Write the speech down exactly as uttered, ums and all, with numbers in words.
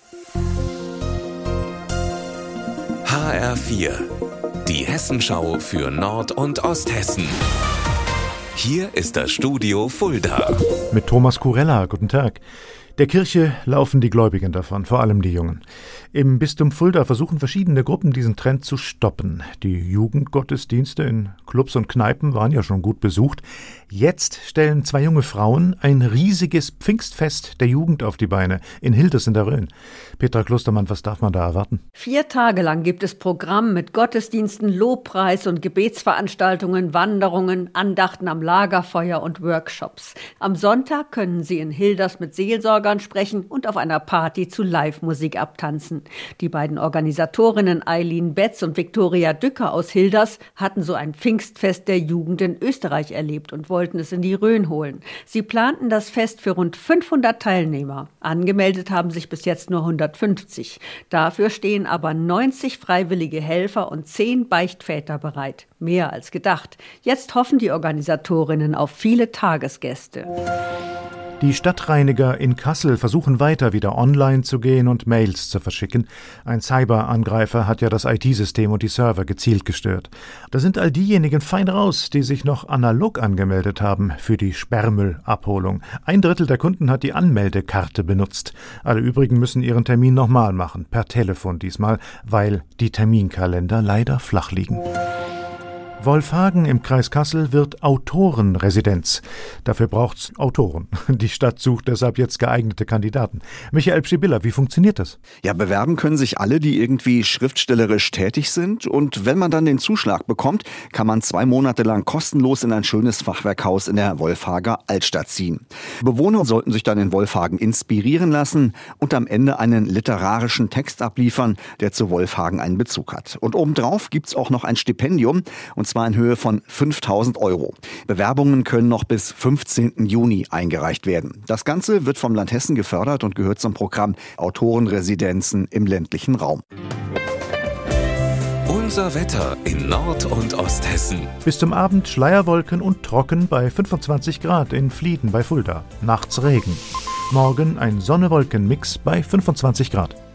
H R vier, die Hessenschau für Nord- und Osthessen. Hier ist das Studio Fulda. Mit Thomas Kurella, guten Tag. Der Kirche laufen die Gläubigen davon, vor allem die Jungen. Im Bistum Fulda versuchen verschiedene Gruppen, diesen Trend zu stoppen. Die Jugendgottesdienste in Clubs und Kneipen waren ja schon gut besucht. Jetzt stellen zwei junge Frauen ein riesiges Pfingstfest der Jugend auf die Beine in Hilders in der Rhön. Petra Klostermann, was darf man da erwarten? Vier Tage lang gibt es Programm mit Gottesdiensten, Lobpreis und Gebetsveranstaltungen, Wanderungen, Andachten am Lagerfeuer und Workshops. Am Sonntag können Sie in Hilders mit Seelsorgern sprechen und auf einer Party zu Live-Musik abtanzen. Die beiden Organisatorinnen Eileen Betz und Viktoria Dücker aus Hilders hatten so ein Pfingstfest der Jugend in Österreich erlebt und wollten es in die Rhön holen. Sie planten das Fest für rund fünfhundert Teilnehmer. Angemeldet haben sich bis jetzt nur hundertfünfzig. Dafür stehen aber neunzig freiwillige Helfer und zehn Beichtväter bereit. Mehr als gedacht. Jetzt hoffen die Organisatorinnen auf viele Tagesgäste. Die Stadtreiniger in Kassel versuchen weiter wieder online zu gehen und Mails zu verschicken. Ein Cyberangreifer hat ja das I T-System und die Server gezielt gestört. Da sind all diejenigen fein raus, die sich noch analog angemeldet haben für die Sperrmüllabholung. Ein Drittel der Kunden hat die Anmeldekarte benutzt. Alle übrigen müssen ihren Termin nochmal machen, per Telefon diesmal, weil die Terminkalender leider flach liegen. Wolfhagen im Kreis Kassel wird Autorenresidenz. Dafür braucht's Autoren. Die Stadt sucht deshalb jetzt geeignete Kandidaten. Michael Pschibilla, wie funktioniert das? Ja, bewerben können sich alle, die irgendwie schriftstellerisch tätig sind. Und wenn man dann den Zuschlag bekommt, kann man zwei Monate lang kostenlos in ein schönes Fachwerkhaus in der Wolfhager Altstadt ziehen. Bewohner sollten sich dann in Wolfhagen inspirieren lassen und am Ende einen literarischen Text abliefern, der zu Wolfhagen einen Bezug hat. Und obendrauf gibt's auch noch ein Stipendium, und zwar in Höhe von fünftausend Euro. Bewerbungen können noch bis fünfzehnten Juni eingereicht werden. Das Ganze wird vom Land Hessen gefördert und gehört zum Programm Autorenresidenzen im ländlichen Raum. Unser Wetter in Nord- und Osthessen. Bis zum Abend Schleierwolken und trocken bei fünfundzwanzig Grad in Flieden bei Fulda. Nachts Regen. Morgen ein Sonne-Wolken-Mix bei fünfundzwanzig Grad.